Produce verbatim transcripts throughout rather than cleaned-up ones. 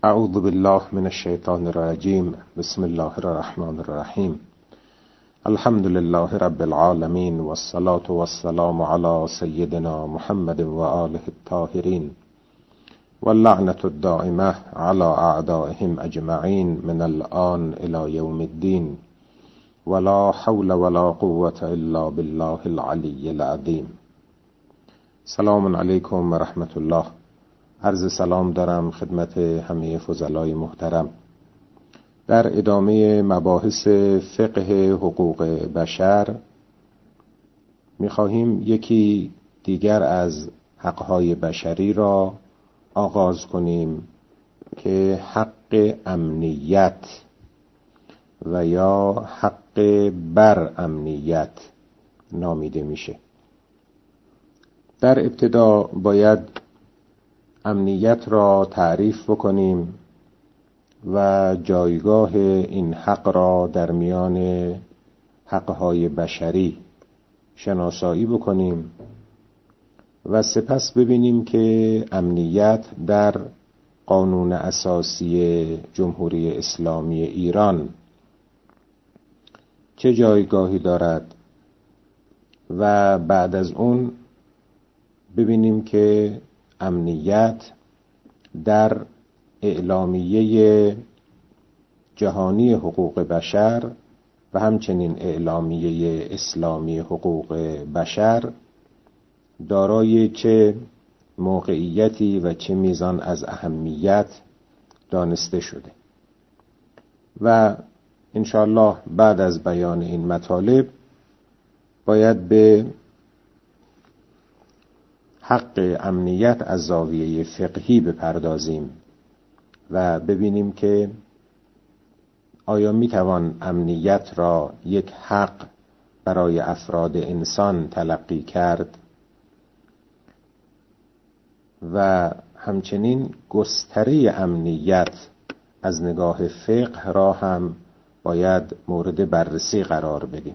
اعوذ بالله من الشیطان الرجیم. بسم الله الرحمن الرحیم. الحمد لله رب العالمین والصلاة والسلام علی سیدنا محمد و آله الطاهرین واللعنة الدائمة علی اعدائهم اجمعین من الآن الی یوم الدین ولا حول ولا قوة الا بالله العلی العظیم. سلام علیکم و رحمت الله. عرض سلام دارم خدمت همه فضلای محترم. در ادامه مباحث فقه حقوق بشر می‌خواهیم یکی دیگر از حقهای بشری را آغاز کنیم که حق امنیت و یا حق بر امنیت نامیده میشه. در ابتدا باید امنیت را تعریف بکنیم و جایگاه این حق را در میان حقهای بشری شناسایی بکنیم و سپس ببینیم که امنیت در قانون اساسی جمهوری اسلامی ایران چه جایگاهی دارد و بعد از اون ببینیم که امنیت در اعلامیه جهانی حقوق بشر و همچنین اعلامیه اسلامی حقوق بشر دارای چه موقعیتی و چه میزان از اهمیت دانسته شده و انشاءالله بعد از بیان این مطالب باید به حق امنیت از زاویه فقهی بپردازیم و ببینیم که آیا میتوان امنیت را یک حق برای افراد انسان تلقی کرد و همچنین گستره امنیت از نگاه فقه را هم باید مورد بررسی قرار بدیم.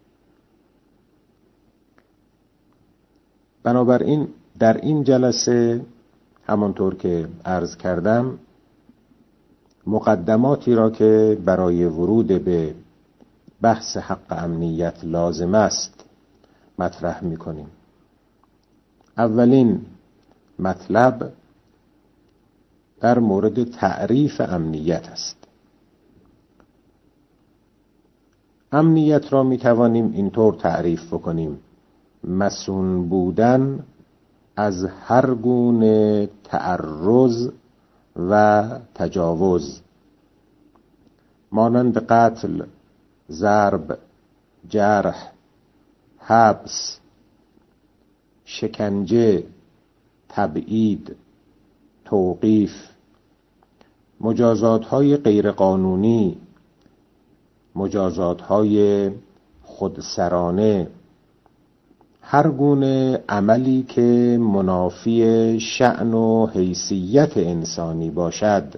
بنابراین در این جلسه همانطور که عرض کردم مقدماتی را که برای ورود به بحث حق امنیت لازم است مطرح می‌کنیم. اولین مطلب در مورد تعریف امنیت است. امنیت را می‌توانیم اینطور تعریف بکنیم: مصون بودن از هر گونه تعرض و تجاوز مانند قتل، ضرب، جرح، حبس، شکنجه، تبعید، توقیف، مجازات‌های غیرقانونی، مجازات‌های خودسرانه، هر گونه عملی که منافی شأن و حیثیت انسانی باشد.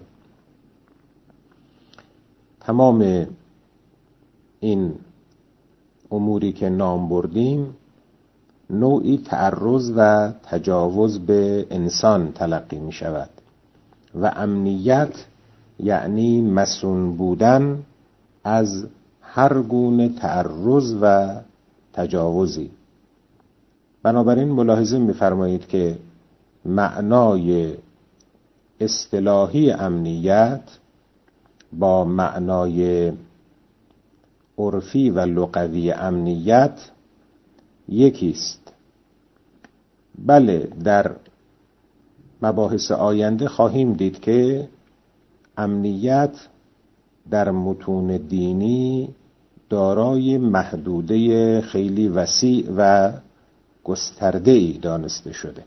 تمام این اموری که نام بردیم نوعی تعرض و تجاوز به انسان تلقی می شود و امنیت یعنی مصون بودن از هر گونه تعرض و تجاوزی. بنابراین ملاحظه می‌فرمایید که معنای اصطلاحی امنیت با معنای عرفی و لغوی امنیت یکی است. بله، در مباحث آینده خواهیم دید که امنیت در متون دینی دارای محدوده خیلی وسیع و گسترده‌ای دانسته شده.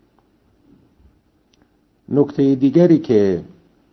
نکته دیگری که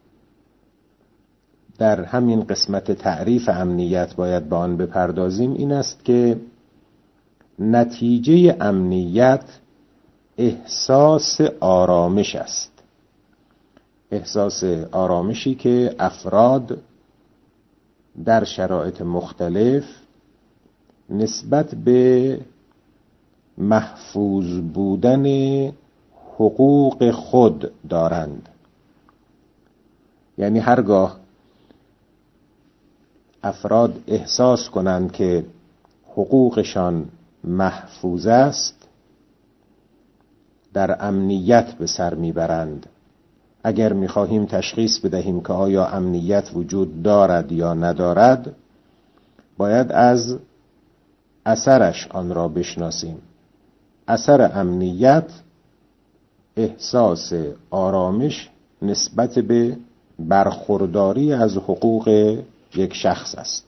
در همین قسمت تعریف امنیت باید به آن بپردازیم این است که نتیجه امنیت احساس آرامش است. احساس آرامشی که افراد در شرایط مختلف نسبت به محفوظ بودن حقوق خود دارند. یعنی هرگاه افراد احساس کنند که حقوقشان محفوظ است، در امنیت به سر میبرند. اگر میخواهیم تشخیص بدهیم که آیا امنیت وجود دارد یا ندارد، باید از اثرش آن را بشناسیم. اثر امنیت احساس آرامش نسبت به برخورداری از حقوق یک شخص است.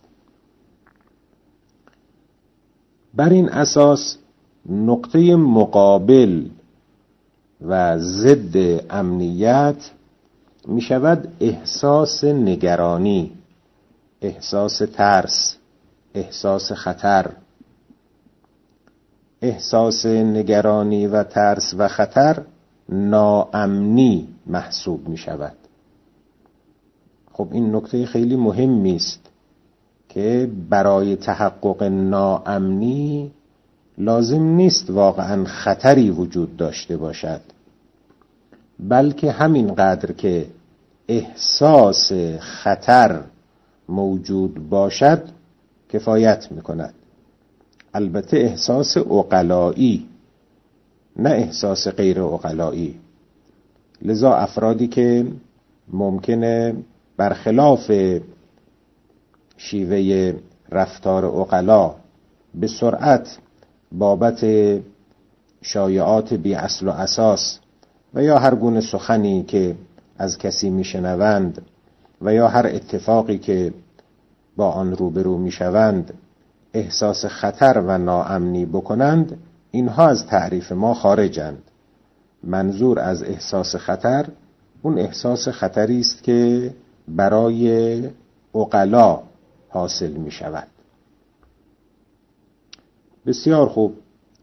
بر این اساس نقطه مقابل و ضد امنیت می شود احساس نگرانی، احساس ترس، احساس خطر. احساس نگرانی و ترس و خطر ناامنی محسوب می شود. خب این نکته خیلی مهمی است که برای تحقق ناامنی لازم نیست واقعا خطری وجود داشته باشد، بلکه همین قدر که احساس خطر موجود باشد کفایت میکند. البته احساس عقلایی، نه احساس غیر عقلایی. لذا افرادی که ممکنه برخلاف شیوه رفتار عقلا به سرعت بابت شایعات بی اصل و اساس و یا هر گونه سخنی که از کسی میشنوند و یا هر اتفاقی که با آن روبرو میشوند احساس خطر و ناامنی بکنند، اینها از تعریف ما خارجند. منظور از احساس خطر اون احساس خطری است که برای عقلا حاصل می شود. بسیار خوب.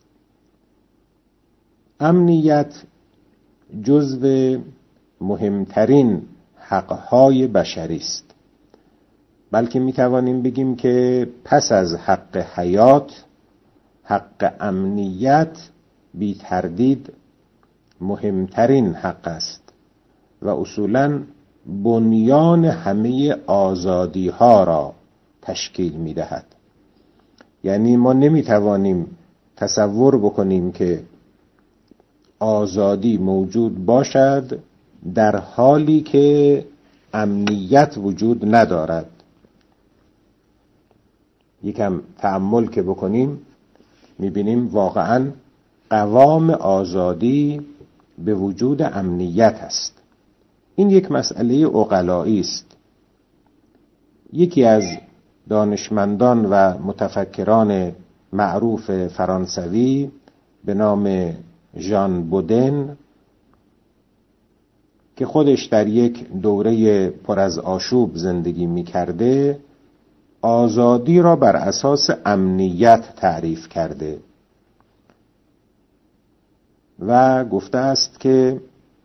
امنیت جزو مهمترین حقهای بشری است، بلکه می توانیم بگیم که پس از حق حیات، حق امنیت بی تردید مهمترین حق است و اصولاً بنیان همه آزادی ها را تشکیل می دهد. یعنی ما نمی توانیم تصور بکنیم که آزادی موجود باشد در حالی که امنیت وجود ندارد. یکم تأمل که بکنیم می بینیم واقعاً قوام آزادی به وجود امنیت است. این یک مسئله عقلایی است. یکی از دانشمندان و متفکران معروف فرانسوی به نام ژان بودن که خودش در یک دوره پر از آشوب زندگی می کرده، آزادی را بر اساس امنیت تعریف کرده و گفته است که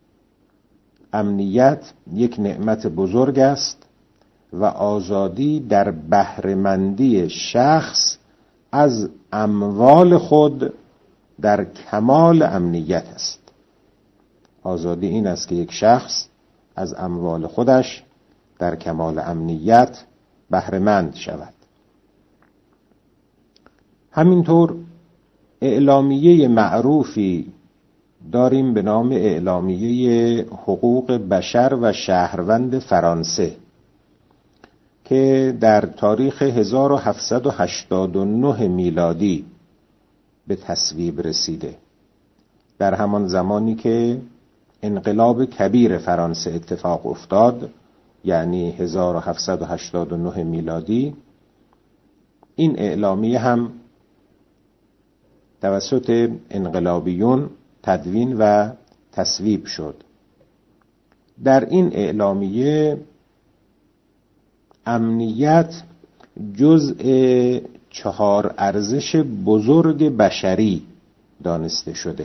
امنیت یک نعمت بزرگ است و آزادی در بهره‌مندی شخص از اموال خود در کمال امنیت است. آزادی این است که یک شخص از اموال خودش در کمال امنیت بهره‌مند شود. همینطور اعلامیه معروفی داریم به نام اعلامیه حقوق بشر و شهروند فرانسه که در تاریخ هزار و هفتصد و هشتاد و نه میلادی به تصویب رسیده، در همان زمانی که انقلاب کبیر فرانسه اتفاق افتاد، یعنی هزار و هفتصد و هشتاد و نه میلادی. این اعلامیه هم توسط انقلابیون تدوین و تصویب شد. در این اعلامیه امنیت جزء چهار ارزش بزرگ بشری دانسته شده.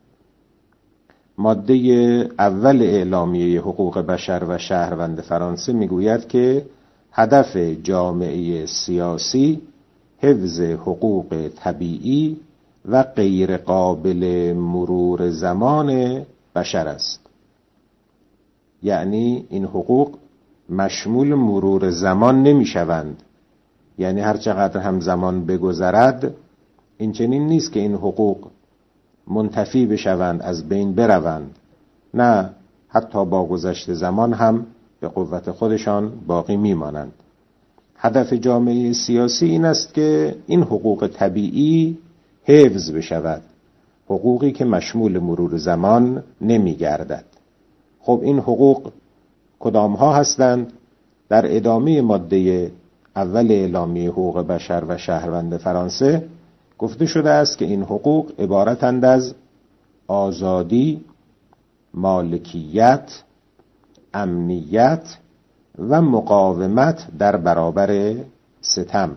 ماده اول اعلامیه حقوق بشر و شهروند فرانسه میگوید که هدف جامعه سیاسی حفظ حقوق طبیعی و غیر قابل مرور زمان بشر است. یعنی این حقوق مشمول مرور زمان نمی شوند. یعنی هر چقدر هم زمان بگذرد این چنین نیست که این حقوق منتفی بشوند، از بین بروند. نه، حتی با گذشت زمان هم به قوت خودشان باقی میمانند. هدف جامعه سیاسی این است که این حقوق طبیعی حفظ بشود، حقوقی که مشمول مرور زمان نمی گردد. خب این حقوق کدام ها هستند؟ در ادامه ماده اول اعلامیه حقوق بشر و شهروند فرانسه گفته شده است که این حقوق عبارتند از آزادی، مالکیت، امنیت و مقاومت در برابر ستم.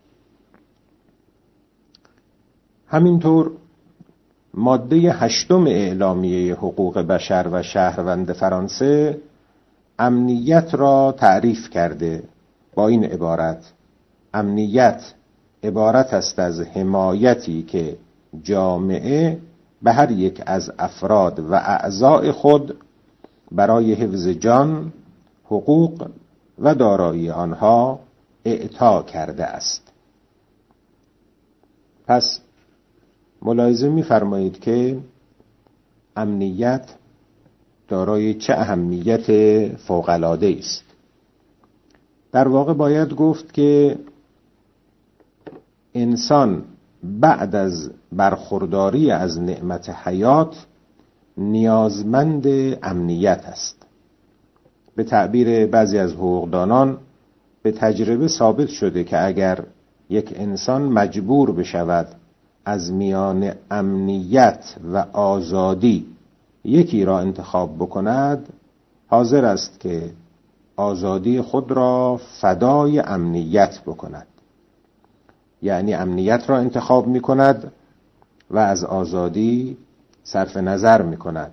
همینطور ماده هشتم اعلامیه حقوق بشر و شهروند فرانسه امنیت را تعریف کرده با این عبارت: امنیت عبارت است از حمایتی که جامعه به هر یک از افراد و اعضای خود برای حفظ جان، حقوق و دارایی آنها اعطا کرده است. پس ملاحظه می‌فرمایید که امنیت دارای چه اهمیت فوق‌العاده است. در واقع باید گفت که انسان بعد از برخورداری از نعمت حیات نیازمند امنیت است. به تعبیر بعضی از حقوقدانان به تجربه ثابت شده که اگر یک انسان مجبور بشود از میان امنیت و آزادی یکی را انتخاب بکند، حاضر است که آزادی خود را فدای امنیت بکند. یعنی امنیت را انتخاب می کند و از آزادی صرف نظر می کند،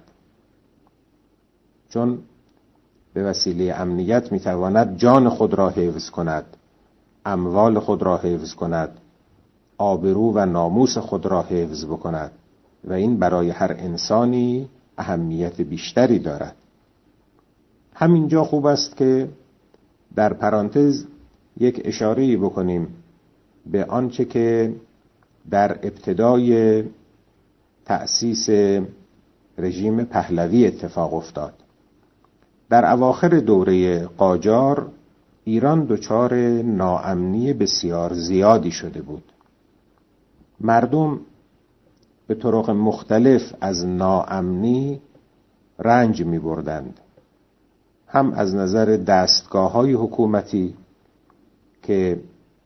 چون به وسیله امنیت می تواند جان خود را حفظ کند، اموال خود را حفظ کند، آبرو و ناموس خود را حفظ بکند و این برای هر انسانی اهمیت بیشتری دارد. همینجا خوب است که در پرانتز یک اشاره‌ای بکنیم به آنچه که در ابتدای تأسیس رژیم پهلوی اتفاق افتاد. در اواخر دوره قاجار ایران دچار ناامنی بسیار زیادی شده بود. مردم به طرق مختلف از ناامنی رنج می بردند، هم از نظر دستگاه‌های حکومتی که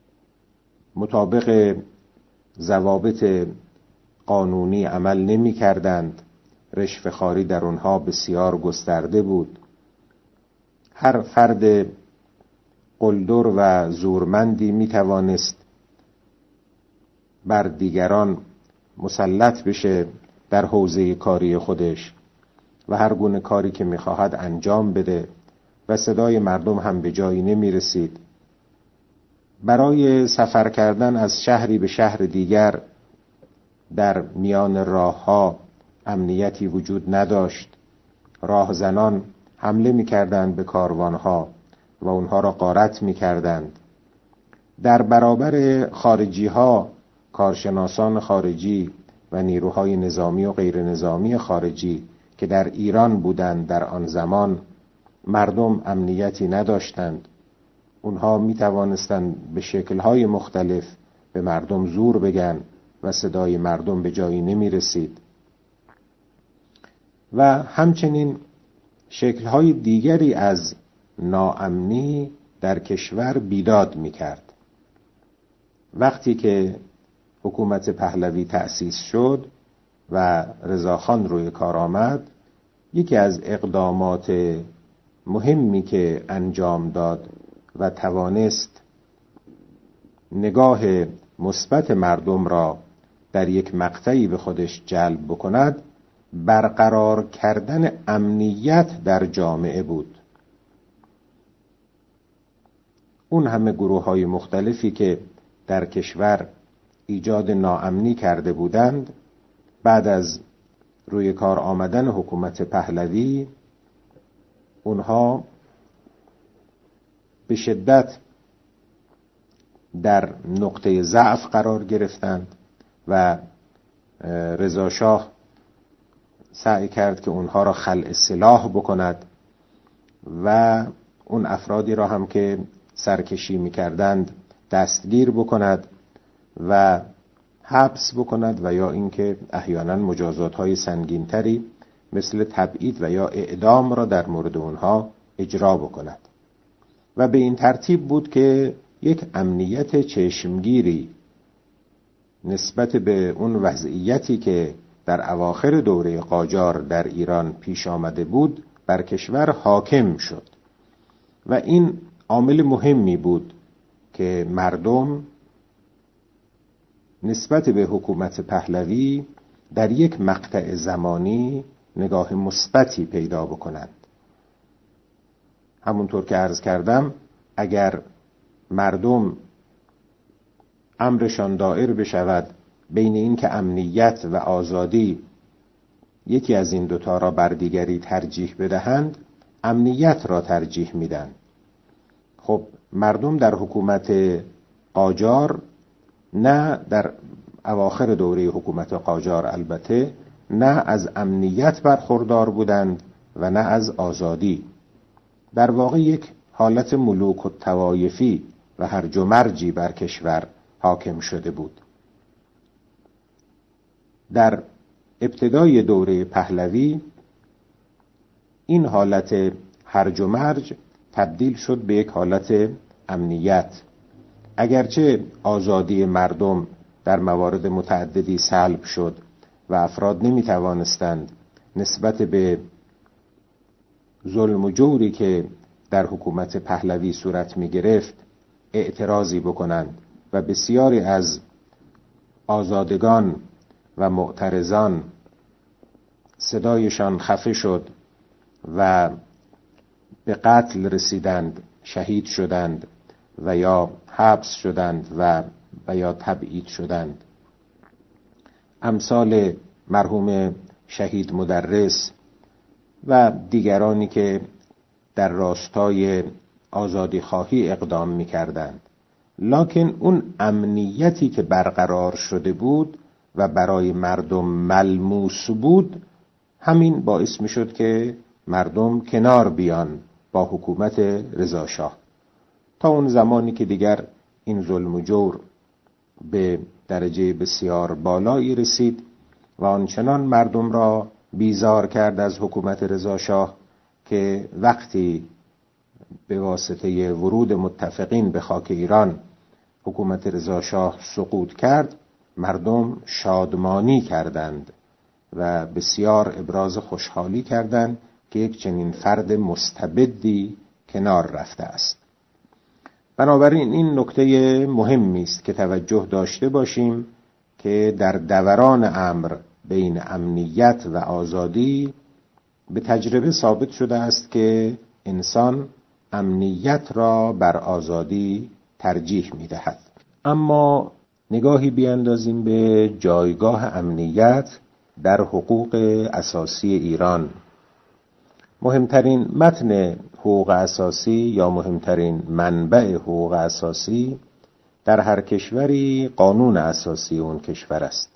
مطابق ضوابط قانونی عمل نمی کردند، رشوه‌خواری در آنها بسیار گسترده بود. هر فرد قلدر و زورمندی می توانست بر دیگران مسلط بشه در حوزه کاری خودش و هر گونه کاری که می خواهد انجام بده و صدای مردم هم به جایی نمی رسید. برای سفر کردن از شهری به شهر دیگر در میان راهها امنیتی وجود نداشت. راهزنان حمله می‌کردند به کاروانها و اونها را غارت می‌کردند. در برابر خارجی‌ها، کارشناسان خارجی و نیروهای نظامی و غیر نظامی خارجی که در ایران بودند در آن زمان، مردم امنیتی نداشتند. اونها می توانستند به شکل‌های مختلف به مردم زور بگن و صدای مردم به جایی نمی رسید. و همچنین شکل‌های دیگری از ناامنی در کشور بیداد می کرد. وقتی که حکومت پهلوی تأسیس شد و رضاخان روی کار آمد، یکی از اقدامات مهمی که انجام داد و توانست نگاه مثبت مردم را در یک مقطعی به خودش جلب بکند، برقرار کردن امنیت در جامعه بود. اون همه گروه‌های مختلفی که در کشور ایجاد ناامنی کرده بودند، بعد از روی کار آمدن حکومت پهلوی اونها به شدت در نقطه ضعف قرار گرفتند و رضا شاه سعی کرد که اونها را خلع سلاح بکند و اون افرادی را هم که سرکشی می‌کردند دستگیر بکند و حبس بکند و یا اینکه احیانا مجازات‌های سنگین‌تری مثل تبعید و یا اعدام را در مورد اونها اجرا بکند. و به این ترتیب بود که یک امنیت چشمگیری نسبت به اون وضعیتی که در اواخر دوره قاجار در ایران پیش آمده بود بر کشور حاکم شد و این عامل مهمی بود که مردم نسبت به حکومت پهلوی در یک مقطع زمانی نگاه مثبتی پیدا بکنند. همونطور که عرض کردم اگر مردم امرشان دائر بشود بین این که امنیت و آزادی یکی از این دوتا را بر دیگری ترجیح بدهند، امنیت را ترجیح میدن. خب مردم در حکومت قاجار، نه در اواخر دوره حکومت قاجار البته، نه از امنیت برخوردار بودند و نه از آزادی. در واقع یک حالت ملوک و طوایفی و هرج و مرجی بر کشور حاکم شده بود. در ابتدای دوره پهلوی این حالت هرج و مرج تبدیل شد به یک حالت امنیت. اگرچه آزادی مردم در موارد متعددی سلب شد و افراد نمی توانستند نسبت به ظلم و جوری که در حکومت پهلوی صورت می گرفت اعتراضی بکنند و بسیاری از آزادگان و معترضان صدایشان خفه شد و به قتل رسیدند، شهید شدند و یا حبس شدند و و یا تبعید شدند. امثال مرحوم شهید مدرس و دیگرانی که در راستای آزادی خواهی اقدام می کردند. لکن اون امنیتی که برقرار شده بود و برای مردم ملموس بود، همین باعث می شد که مردم کنار بیان با حکومت رضا شاه، تا اون زمانی که دیگر این ظلم و جور به درجه بسیار بالایی رسید و آنچنان مردم را بیزار کرد از حکومت رضا شاه که وقتی به واسطه ورود متفقین به خاک ایران حکومت رضا شاه سقوط کرد، مردم شادمانی کردند و بسیار ابراز خوشحالی کردند که یک چنین فرد مستبدی کنار رفته است. بنابراین این نکته مهمی است که توجه داشته باشیم که در دوران امر بین امنیت و آزادی به تجربه ثابت شده است که انسان امنیت را بر آزادی ترجیح می‌دهد. اما نگاهی بیاندازیم به جایگاه امنیت در حقوق اساسی ایران. مهمترین متن حقوق اساسی یا مهمترین منبع حقوق اساسی در هر کشوری قانون اساسی اون کشور است.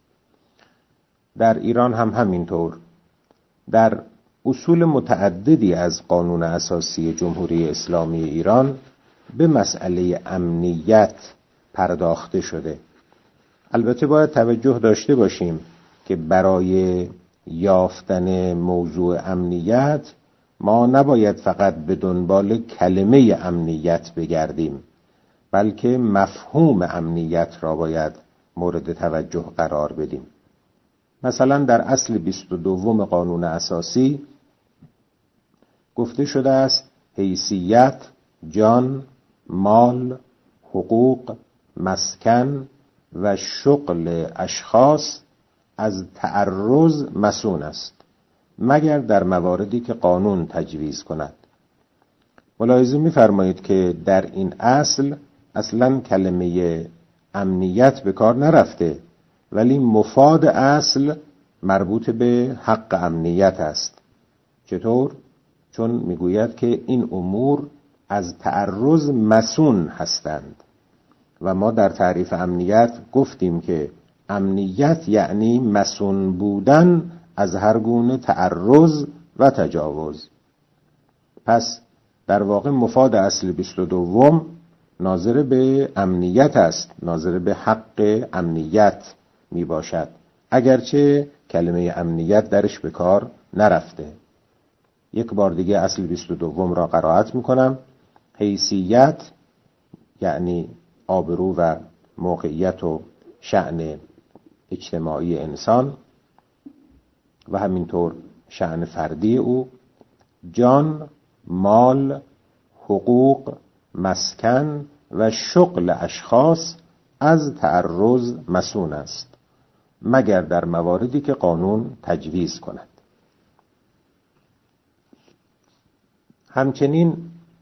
در ایران هم همینطور. در اصول متعددی از قانون اساسی جمهوری اسلامی ایران به مسئله امنیت پرداخته شده. البته باید توجه داشته باشیم که برای یافتن موضوع امنیت ما نباید فقط به دنبال کلمه امنیت بگردیم، بلکه مفهوم امنیت را باید مورد توجه قرار بدیم. مثلا در اصل بیست و دوم قانون اساسی گفته شده است حیثیت، جان، مال، حقوق، مسکن و شغل اشخاص از تعرض مصون است مگر در مواردی که قانون تجویز کند. ملاحظه می‌فرمایید که در این اصل اصلاً کلمه امنیت به کار نرفته، ولی مفاد اصل مربوط به حق امنیت است. چطور؟ چون میگوید که این امور از تعرض مصون هستند. و ما در تعریف امنیت گفتیم که امنیت یعنی مصون بودن از هر گونه تعرض و تجاوز. پس در واقع مفاد اصل بیست و دوم ناظر به امنیت است، ناظر به حق امنیت می باشد، اگرچه کلمه امنیت درش به کار نرفته. یک بار دیگه اصل بیست و دوم را قرائت می کنم. حیثیت یعنی آبرو و موقعیت و شأن اجتماعی انسان و همینطور شأن فردی او. جان، مال، حقوق، مسکن و شغل اشخاص از تعرض مصون است، مگر در مواردی که قانون تجویز کند. همچنین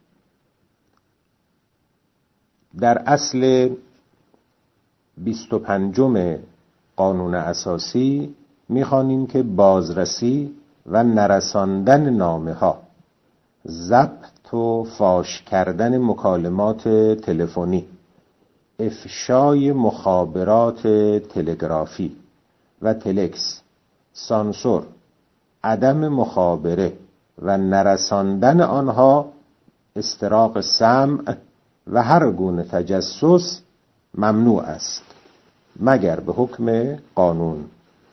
در اصل بیست و پنجم قانون اساسی می‌خوانیم که بازرسی و نرساندن نامه ها، ضبط و فاش کردن مکالمات تلفنی، افشای مخابرات تلگرافی و تلکس، سانسور، عدم مخابره و نرساندن آنها، استراق سمع و هر گونه تجسس ممنوع است مگر به حکم قانون.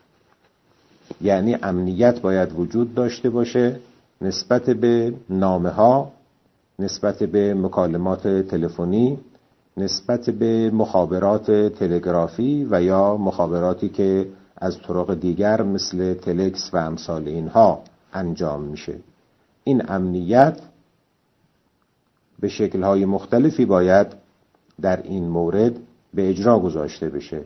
یعنی امنیت باید وجود داشته باشه نسبت به نامه ها، نسبت به مکالمات تلفنی، نسبت به مخابرات تلگرافی و یا مخابراتی که از طرق دیگر مثل تلکس و امثال اینها انجام میشه. این امنیت به شکل‌های مختلفی باید در این مورد به اجرا گذاشته بشه.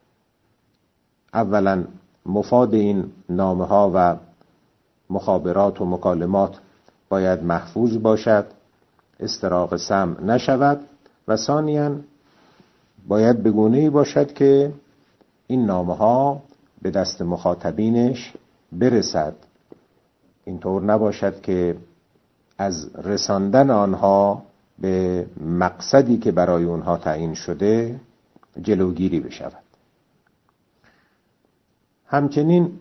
اولا مفاد این نامه‌ها و مخابرات و مکالمات باید محفوظ باشد، استراق سمع نشود و ثانیاً باید به گونه‌ای باشد که این نامه‌ها به دست مخاطبینش برسد. اینطور نباشد که از رساندن آنها به مقصدی که برای اونها تعیین شده جلوگیری بشود. همچنین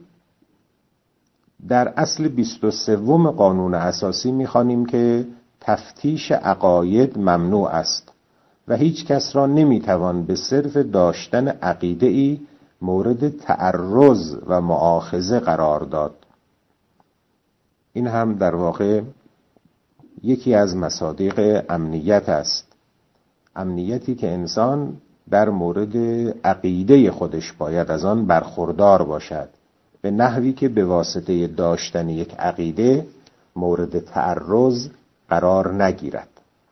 در اصل بیست و سوم قانون اساسی می‌خوانیم که تفتیش عقاید ممنوع است و هیچ کس را نمی‌توان به صرف داشتن عقیده‌ای مورد تعرض و مؤاخذه قرار داد. این هم در واقع یکی از مصادیق امنیت است. امنیتی که انسان در مورد عقیده خودش باید از آن برخوردار باشد، به نحوی که به واسطه داشتن یک عقیده مورد تعرض قرار نگیرد.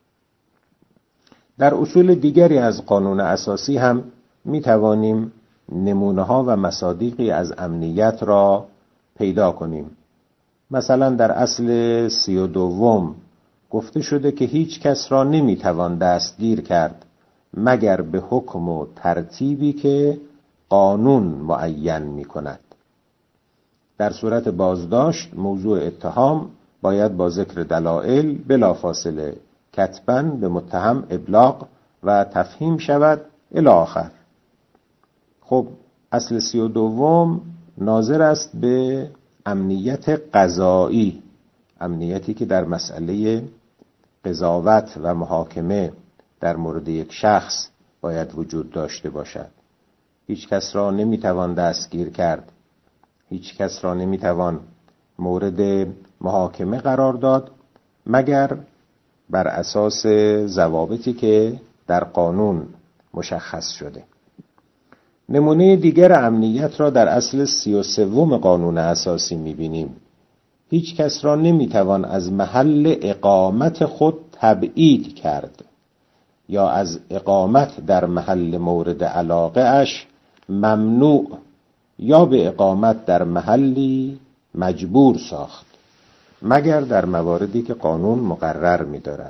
در اصول دیگری از قانون اساسی هم می توانیم نمونه ها و مصادیقی از امنیت را پیدا کنیم. مثلا در اصل سی و دوم گفته شده که هیچ کس را نمی توان دستگیر کرد مگر به حکم و ترتیبی که قانون معین می کند. در صورت بازداشت موضوع اتهام باید با ذکر دلایل بلافاصله کتباً به متهم ابلاغ و تفهیم شود الی آخر. خب اصل سی و دوم ناظر است به امنیت قضایی، امنیتی که در مسئله قضاوت و محاکمه در مورد یک شخص باید وجود داشته باشد. هیچ کس را نمیتوان دستگیر کرد، هیچ کس را نمیتوان مورد محاکمه قرار داد مگر بر اساس ضوابطی که در قانون مشخص شده. نمونه دیگر امنیت را در اصل سی و سوم قانون اساسی می‌بینیم. هیچ کس را نمی‌توان از محل اقامت خود تبعید کرد یا از اقامت در محل مورد علاقه اش ممنوع یا به اقامت در محلی مجبور ساخت مگر در مواردی که قانون مقرر می‌دارد.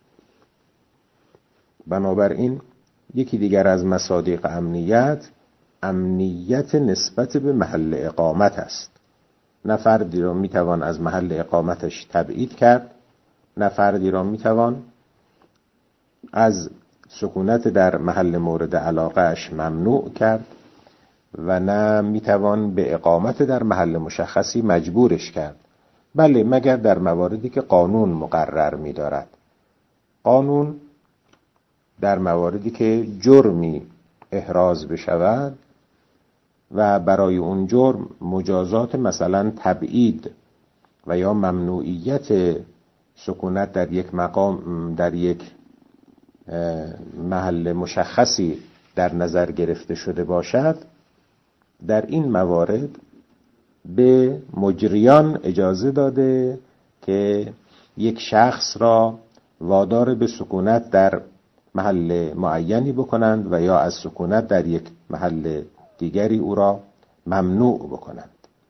بنابراین یکی دیگر از مصادیق امنیت امنیت نسبت به محل اقامت است. نه فردی را میتوان از محل اقامتش تبعید کرد، نه فردی را میتوان از سکونت در محل مورد علاقهش ممنوع کرد و نه میتوان به اقامت در محل مشخصی مجبورش کرد، بله مگر در مواردی که قانون مقرر می‌دارد. قانون در مواردی که جرمی احراز بشود و برای اون جرم مجازات مثلا تبعید و یا ممنوعیت سکونت در یک مقام در یک محل مشخصی در نظر گرفته شده باشد، در این موارد به مجریان اجازه داده که یک شخص را وادار به سکونت در محل معینی بکنند و یا از سکونت در یک محل دیگری او را ممنوع بکنند.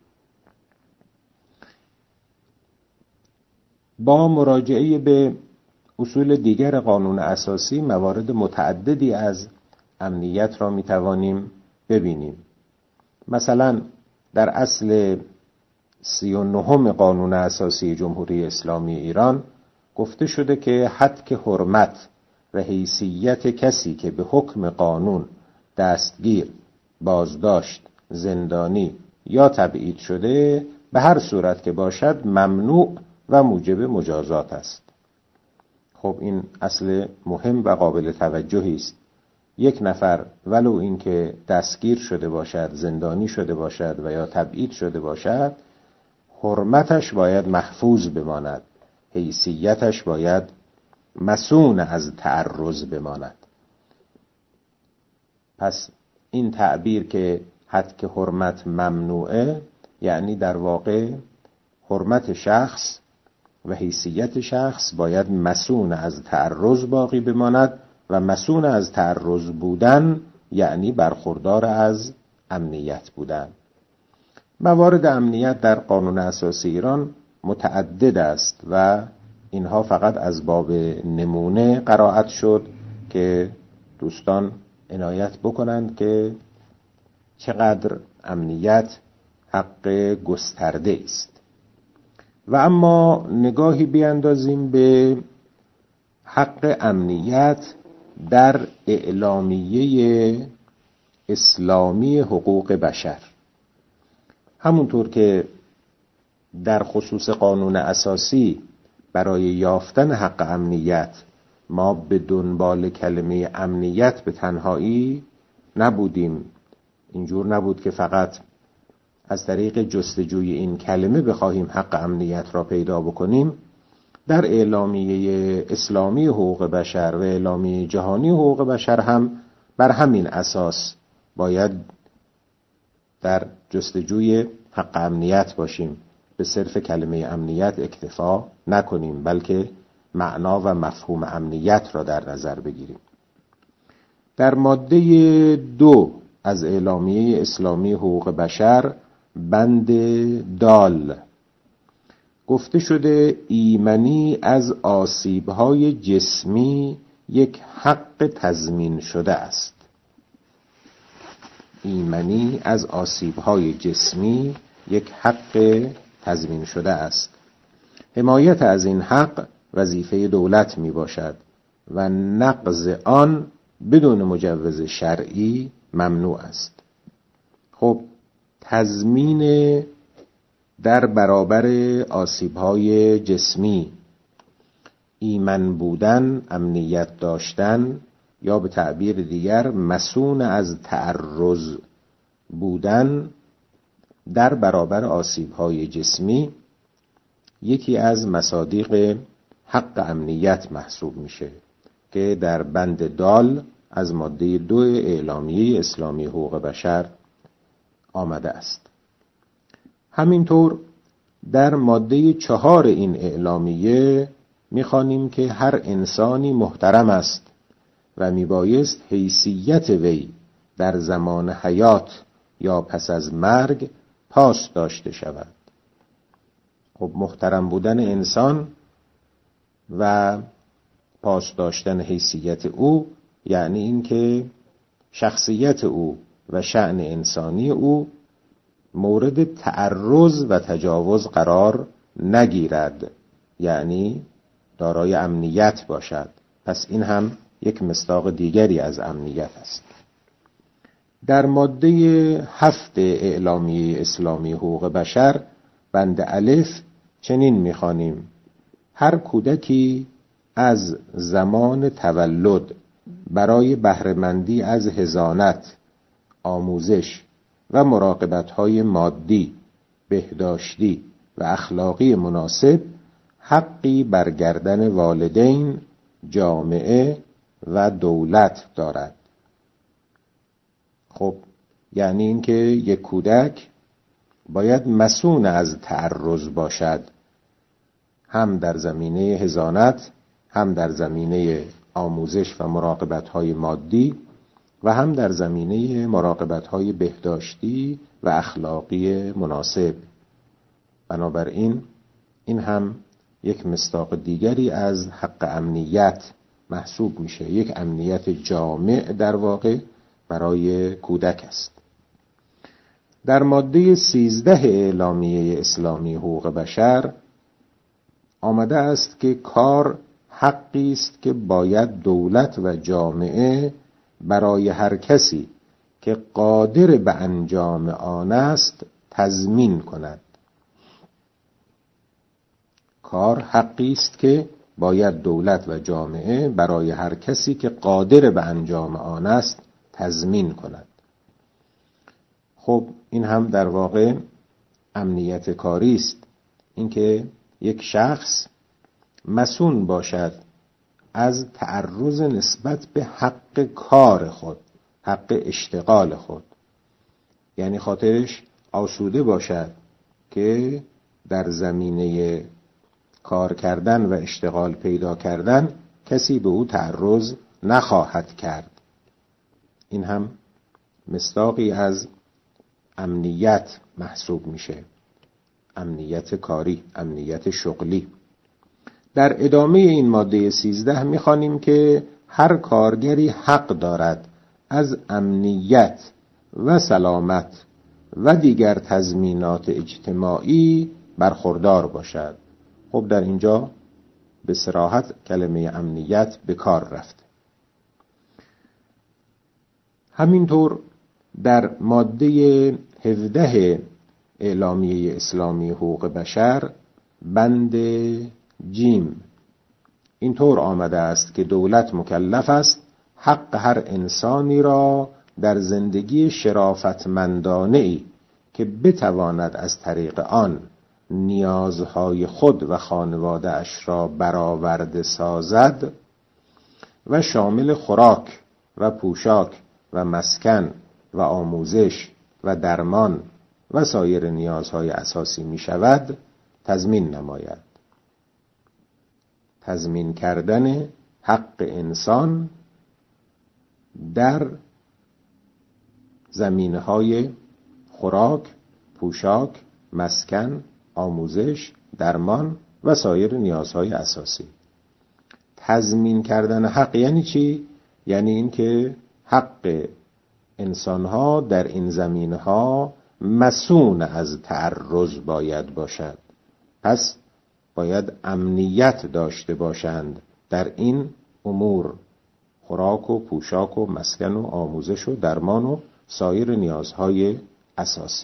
با مراجعه به اصول دیگر قانون اساسی موارد متعددی از امنیت را می توانیم ببینیم. مثلا در اصل سی و نهم قانون اساسی جمهوری اسلامی ایران گفته شده که حد حرمت و حیثیت کسی که به حکم قانون دستگیر، بازداشت، زندانی یا تبعید شده به هر صورت که باشد ممنوع و موجب مجازات است. خب این اصل مهم و قابل توجهی است. یک نفر ولو اینکه دستگیر شده باشد، زندانی شده باشد و یا تبعید شده باشد، حرمتش باید محفوظ بماند، حیثیتش باید مصون از تعرض بماند. پس این تعبیر که حد که حرمت ممنوعه، یعنی در واقع حرمت شخص و حیثیت شخص باید مصون از تعرض باقی بماند و مصون از تعرض بودن یعنی برخوردار از امنیت بودن. موارد امنیت در قانون اساسی ایران متعدد است و اینها فقط از باب نمونه قرائت شد که دوستان عنایت بکنند که چقدر امنیت حق گسترده است. و اما نگاهی بیاندازیم به حق امنیت در اعلامیه اسلامی حقوق بشر. همونطور که در خصوص قانون اساسی برای یافتن حق امنیت ما به دنبال کلمه امنیت به تنهایی نبودیم، اینجور نبود که فقط از طریق جستجوی این کلمه بخواهیم حق امنیت را پیدا بکنیم. در اعلامیه اسلامی حقوق بشر و اعلامیه جهانی حقوق بشر هم بر همین اساس باید در جستجوی حق امنیت باشیم، به صرف کلمه امنیت اکتفا نکنیم، بلکه معنا و مفهوم امنیت را در نظر بگیریم. در ماده دو از اعلامیه اسلامی حقوق بشر بند دال گفته شده ایمنی از آسیب‌های جسمی یک حق تضمین شده است. ایمنی از آسیب‌های جسمی یک حق تضمین شده است. حمایت از این حق وظیفه دولت می باشد و نقض آن بدون مجوز شرعی ممنوع است. خب تضمین در برابر آسیب‌های جسمی، ایمن بودن، امنیت داشتن، یا به تعبیر دیگر مصون از تعرض بودن در برابر آسیب‌های جسمی یکی از مصادیق حق امنیت محسوب میشه که در بند دال از ماده دو اعلامیه اسلامی حقوق بشر آمده است. همینطور در ماده چهار این اعلامیه می‌خوانیم که هر انسانی محترم است و میبایست حیثیت وی در زمان حیات یا پس از مرگ پاس داشته شود. خب محترم بودن انسان و پاس داشتن حیثیت او یعنی این که شخصیت او و شأن انسانی او مورد تعرض و تجاوز قرار نگیرد، یعنی دارای امنیت باشد پس این هم یک مصداق دیگری از امنیت است. در ماده هفت اعلامیه اسلامی حقوق بشر بند الف چنین می‌خوانیم: هر کودکی از زمان تولد برای بهره‌مندی از حضانت، آموزش و مراقبت‌های مادی، بهداشتی و اخلاقی مناسب حقی بر گردن والدین، جامعه و دولت دارد. خب یعنی اینکه یک کودک باید مسئول از تعرض باشد، هم در زمینه حضانت، هم در زمینه آموزش و مراقبت‌های مادی و هم در زمینه مراقبت‌های بهداشتی و اخلاقی مناسب. بنابراین این هم یک مصداق دیگری از حق امنیت محسوب میشه، یک امنیت جامع در واقع برای کودک است. در ماده سیزده اعلامیه اسلامی حقوق بشر آمده است که کار حقی است که باید دولت و جامعه برای هر کسی که قادر به انجام آن است تضمین کند. کار حقی است که باید دولت و جامعه برای هر کسی که قادر به انجام آن است تضمین کند. خب این هم در واقع امنیت کاری است، اینکه یک شخص مسئول باشد از تعرض نسبت به حق کار خود، حق اشتغال خود، یعنی خاطرش آسوده باشد که در زمینه کار کردن و اشتغال پیدا کردن کسی به او تعرض نخواهد کرد. این هم مصداقی از امنیت محسوب میشه، امنیت کاری، امنیت شغلی. در ادامه این ماده سیزده میخوانیم که هر کارگری حق دارد از امنیت و سلامت و دیگر تضمینات اجتماعی برخوردار باشد. خب در اینجا به صراحت کلمه امنیت به کار رفته. همینطور در ماده هفده اعلامیه اسلامی حقوق بشر بند جیم اینطور آمده است که دولت مکلف است حق هر انسانی را در زندگی شرافتمندانه‌ای که بتواند از طریق آن نیازهای خود و خانواده اش را برآورده سازد و شامل خوراک و پوشاک و مسکن و آموزش و درمان و سایر نیازهای اساسی می شود تضمین نماید. تضمین کردن حق انسان در زمینه‌های خوراک، پوشاک، مسکن، آموزش، درمان و سایر نیازهای اساسی. تضمین کردن حق یعنی چی؟ یعنی این که حق انسانها در این زمینها مسئول از تعرض باید باشد. پس باید امنیت داشته باشند در این امور، خوراک و پوشاک و مسکن و آموزش و درمان و سایر نیازهای اساسی.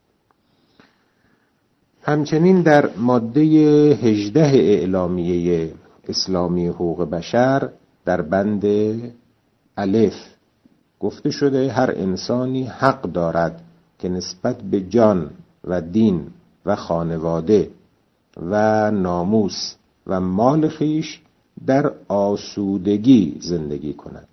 همچنین در ماده هجده اعلامیه اسلامی حقوق بشر در بند الف گفته شده هر انسانی حق دارد که نسبت به جان و دین و خانواده و ناموس و مال خویش در آسودگی زندگی کند.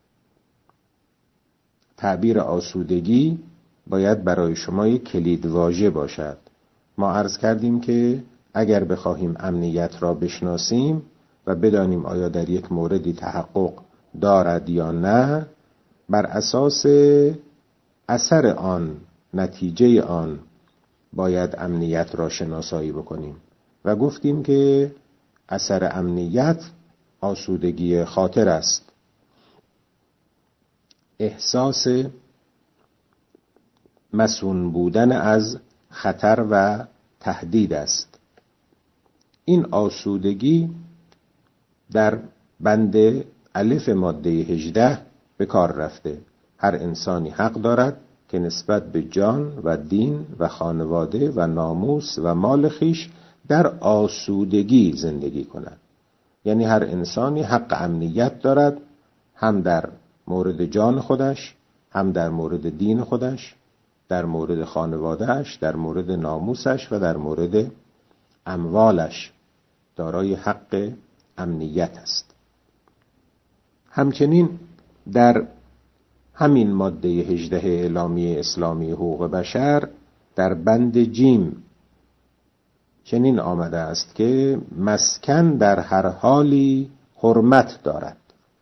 تعبیر آسودگی باید برای شما یک کلید واژه باشد. ما عرض کردیم که اگر بخواهیم امنیت را بشناسیم و بدانیم آیا در یک موردی تحقق دارد یا نه، بر اساس اثر آن، نتیجه آن باید امنیت را شناسایی بکنیم و گفتیم که اثر امنیت آسودگی خاطر است، احساس مسئول بودن از خطر و تهدید است. این آسودگی در بند الف ماده هجده به کار رفته. هر انسانی حق دارد که نسبت به جان و دین و خانواده و ناموس و مال خیش در آسودگی زندگی کند. یعنی هر انسانی حق امنیت دارد، هم در مورد جان خودش، هم در مورد دین خودش، در مورد خانوادهش، در مورد ناموسش و در مورد اموالش دارای حق امنیت است. همچنین در همین ماده هجده اعلامیه اسلامی حقوق بشر در بند جیم چنین آمده است که مسکن در هر حالی حرمت دارد.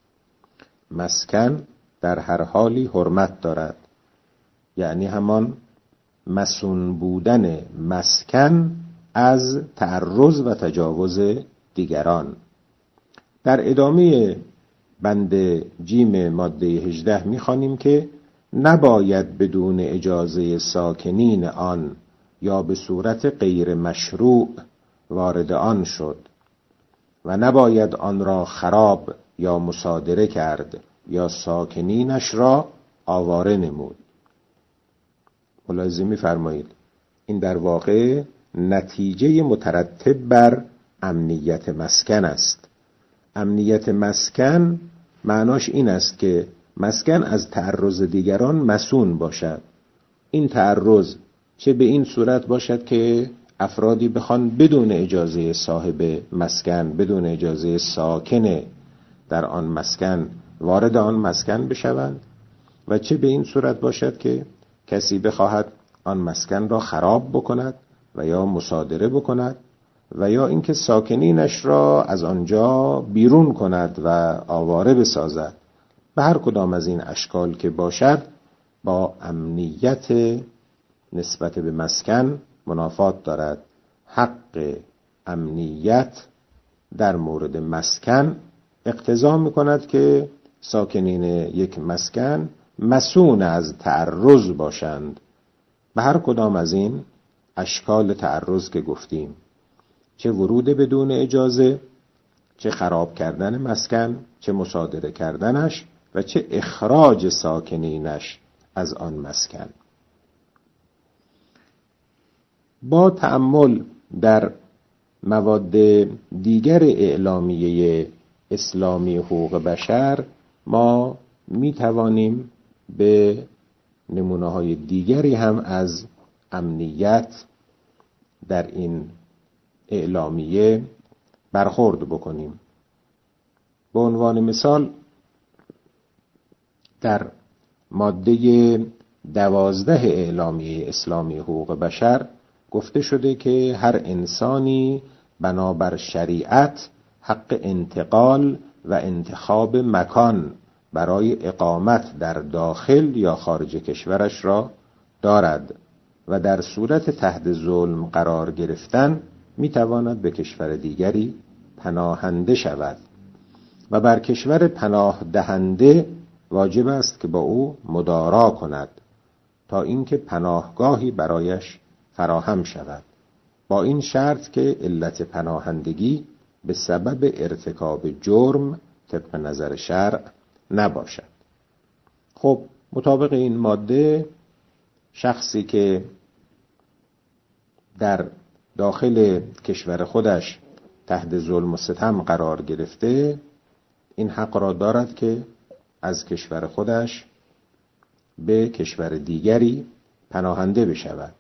مسکن در هر حالی حرمت دارد، یعنی همان مسون بودن مسکن از تعرض و تجاوز دیگران. در ادامه بند جیم ماده هجده می‌خوانیم که نباید بدون اجازه ساکنین آن یا به صورت غیر مشروع وارد آن شد و نباید آن را خراب یا مصادره کرد یا ساکنینش را آواره نمود. ملاحظه می‌فرمایید این در واقع نتیجه مترتب بر امنیت مسکن است. امنیت مسکن معناش این است که مسکن از تعرض دیگران مسون باشد. این تعرض چه به این صورت باشد که افرادی بخوان بدون اجازه صاحب مسکن، بدون اجازه ساکن در آن مسکن وارد آن مسکن بشوند، و چه به این صورت باشد که کسی بخواهد آن مسکن را خراب بکند و یا مصادره بکند و یا اینکه ساکنینش را از آنجا بیرون کند و آواره بسازد. به هر کدام از این اشکال که باشد با امنیت نسبت به مسکن منافات دارد. حق امنیت در مورد مسکن اقتضا می‌کند که ساکنین یک مسکن مسون از تعرض باشند، به هر کدام از این اشکال تعرض که گفتیم، چه ورود بدون اجازه، چه خراب کردن مسکن، چه مصادره کردنش و چه اخراج ساکنینش از آن مسکن. با تأمل در مواد دیگر اعلامیه اسلامی حقوق بشر ما می توانیم به نمونه‌های دیگری هم از امنیت در این اعلامیه برخورد بکنیم. به عنوان مثال در ماده دوازده اعلامیه اسلامی حقوق بشر گفته شده که هر انسانی بنابر شریعت حق انتقال و انتخاب مکان برای اقامت در داخل یا خارج کشورش را دارد و در صورت تحت ظلم قرار گرفتن میتواند به کشور دیگری پناهنده شود و بر کشور پناه دهنده واجب است که با او مدارا کند تا اینکه پناهگاهی برایش فراهم شود، با این شرط که علت پناهندگی به سبب ارتکاب جرم طبق نظر شرع نباشد. خب مطابق این ماده شخصی که در داخل کشور خودش تحت ظلم و ستم قرار گرفته این حق را دارد که از کشور خودش به کشور دیگری پناهنده بشود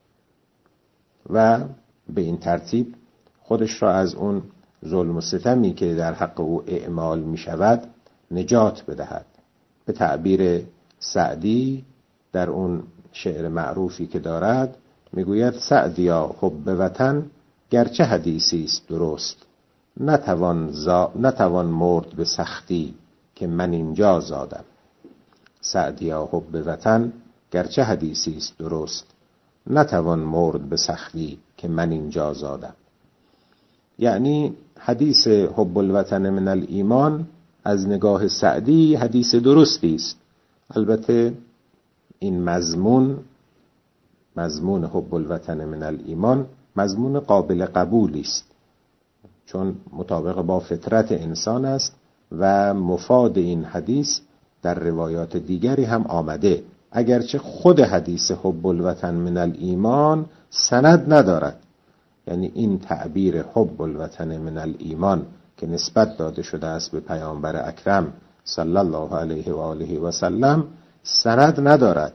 و به این ترتیب خودش را از اون ظلم و ستمی که در حق او اعمال می شود نجات بدهد. به تعبیر سعدی در اون شعر معروفی که دارد میگوید سعدیا حب وطن گرچه حدیثی است درست، نتوان, زا... نتوان مرد به سختی که من اینجا زادم. سعدیا حب وطن گرچه حدیثی است درست، نتوان مرد به سختی که من اینجا زادم. یعنی حدیث حب الوطن من الایمان از نگاه سعدی حدیث درستی است. البته این مضمون مضمون حب الوطن من الایمان مضمون قابل قبولی است، چون مطابق با فطرت انسان است و مفاد این حدیث در روایات دیگری هم آمده، اگرچه خود حدیث حب الوطن من الایمان سند ندارد. یعنی این تعبیر حب الوطن من الایمان که نسبت داده شده است به پیامبر اکرم صلی الله علیه و آله و سلم سند ندارد،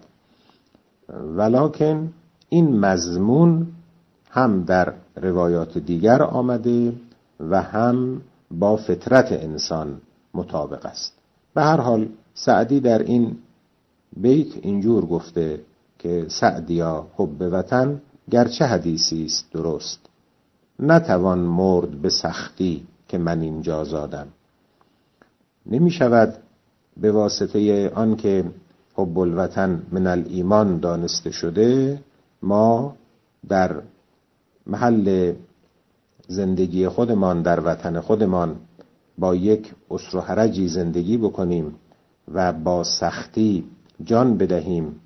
ولکن این مضمون هم در روایات دیگر آمده و هم با فطرت انسان مطابق است. به هر حال سعدی در این بیت اینجور گفته که سعدیا حب وطن گرچه حدیثی است درست، نتوان مرد به سختی که من اینجا زادم. نمی شود به واسطه آن که حب الوطن من الایمان دانسته شده ما در محل زندگی خودمان در وطن خودمان با یک اسر و حرجی زندگی بکنیم و با سختی جان بدهیم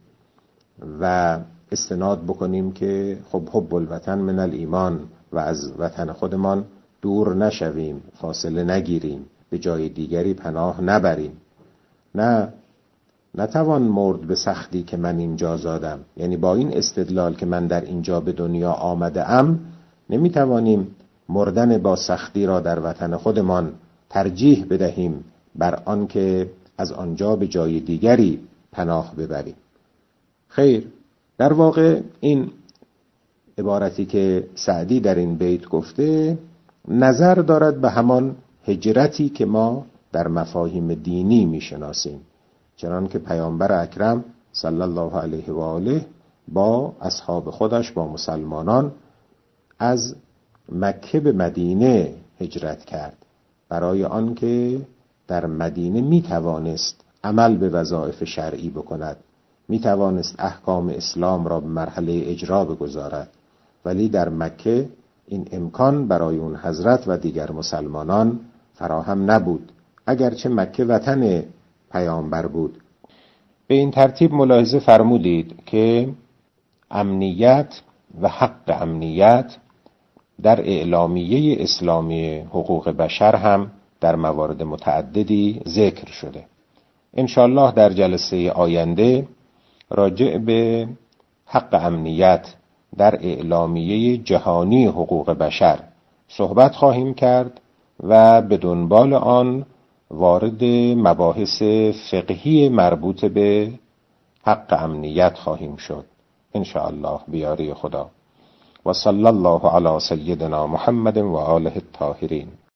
و استناد بکنیم که خب حب الوطن من الایمان و از وطن خودمان دور نشویم، فاصله نگیریم، به جای دیگری پناه نبریم. نه، نتوان مرد به سختی که من اینجا زادم. یعنی با این استدلال که من در اینجا به دنیا آمده ام نمیتوانیم مردن با سختی را در وطن خودمان ترجیح بدهیم بر آن که از آنجا به جای دیگری پناه ببریم. خیر، در واقع این عبارتی که سعدی در این بیت گفته نظر دارد به همان هجرتی که ما در مفاهیم دینی میشناسیم، چنان که پیامبر اکرم صلی الله علیه و آله با اصحاب خودش، با مسلمانان از مکه به مدینه هجرت کرد، برای آنکه در مدینه می توانست عمل به وظایف شرعی بکند، می توانست احکام اسلام را به مرحله اجرا بگذارد، ولی در مکه این امکان برای اون حضرت و دیگر مسلمانان فراهم نبود، اگرچه مکه وطن پیامبر بود. به این ترتیب ملاحظه فرمودید که امنیت و حق امنیت در اعلامیه اسلامی حقوق بشر هم در موارد متعددی ذکر شده. انشاءالله در جلسه آینده راجع به حق امنیت در اعلامیه جهانی حقوق بشر صحبت خواهیم کرد و به دنبال آن وارد مباحث فقهی مربوط به حق امنیت خواهیم شد انشاءالله بیاری خدا. و صلی الله علی سیدنا محمد و آله الطاهرین.